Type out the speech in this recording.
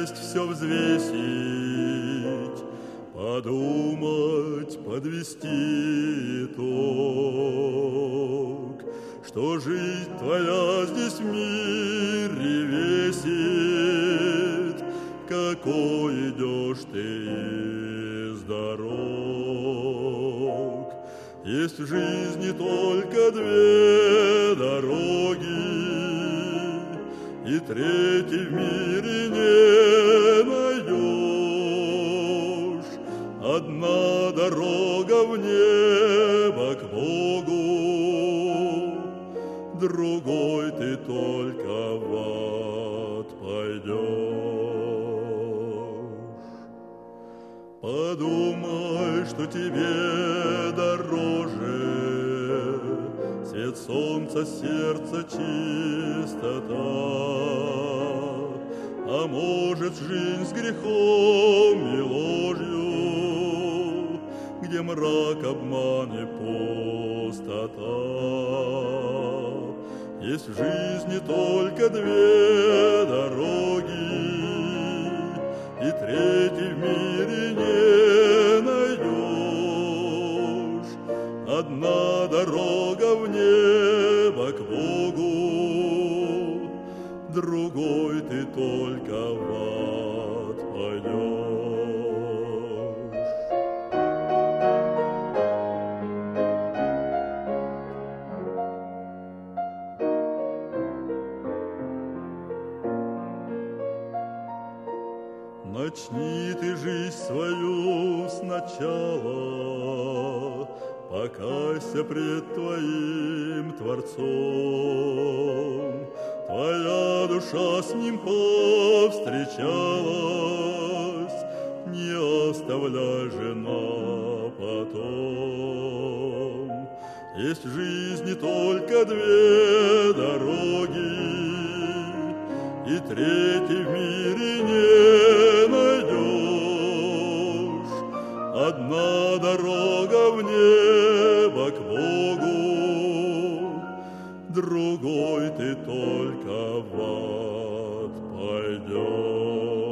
сесть, все взвесить, подумать, подвести итог, что жизнь твоя здесь в мире весит, какой идешь ты из дорог. Есть в жизни только две дороги, и третьей в мире не найдешь. Одна дорога в небо к Богу, другой ты только в ад пойдешь. Подумай, что тебе дороже свет солнца, сердца, чистота. А может, жизнь с грехом и ложью, где мрак, обман и пустота. Есть в жизни только две дороги, и третьей в мире не найдешь. Одна дорога в небо к Богу, другой ты только в ад пойдешь. Начни ты жизнь свою сначала, покайся пред твоим Творцом. Твоя душа с ним повстречалась, не оставляй же на потом. Есть в жизни только две дороги, и третьей в мире не найдешь. Одна дорога в небо к Богу, другой ты только в ад пойдешь.